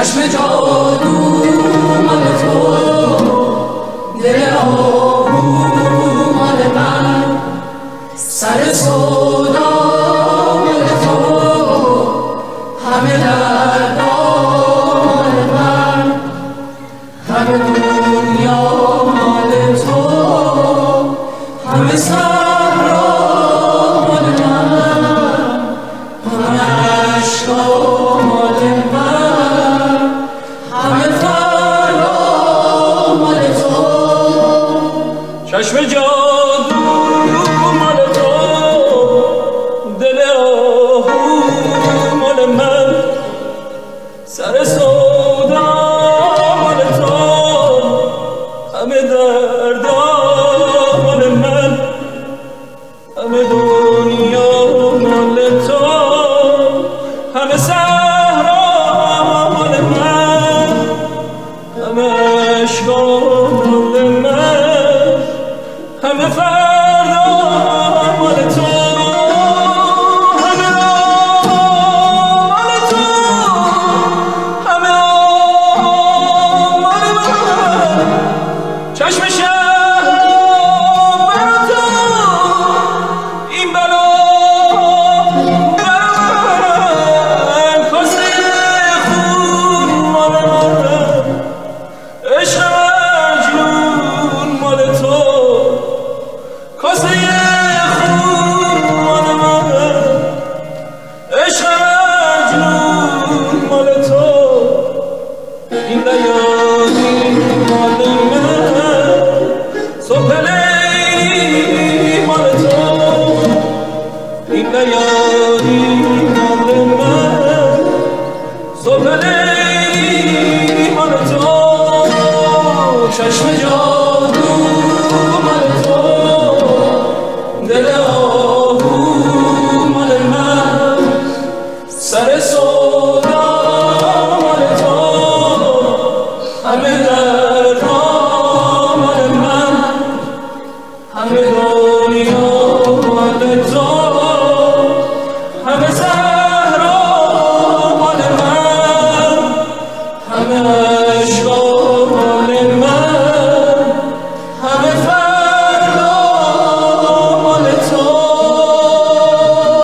چشم جادو مال تو، دل آهو مال من، سر سودا مال تو، همه دردا مال من، همه دنیا مال تو، همه صحرا مال من، همه عشقا مال من، همه فردا مال تو. چشم جادو مال تو، دل آهو مال من، سر سودا مال تو، همه دردا مال من، همه دنیا مال تو، همه صحرا مال من، همه عشقا مال من، همه فردا مال تو، همه راه مال تو، همه آه مال من، چشم شهر بر تو، این بلا بر من، کاسه خون مال من، عشق مجنون مال تو، کاسه خون مال من، عشق مجنون مال تو، این لیالی مال من، صبح لیلی مال تو، این لیالی مال من، صبح لیلی مال تو. چشم جادو مال تو، دل آهو مال من، سر سودا مال تو، همه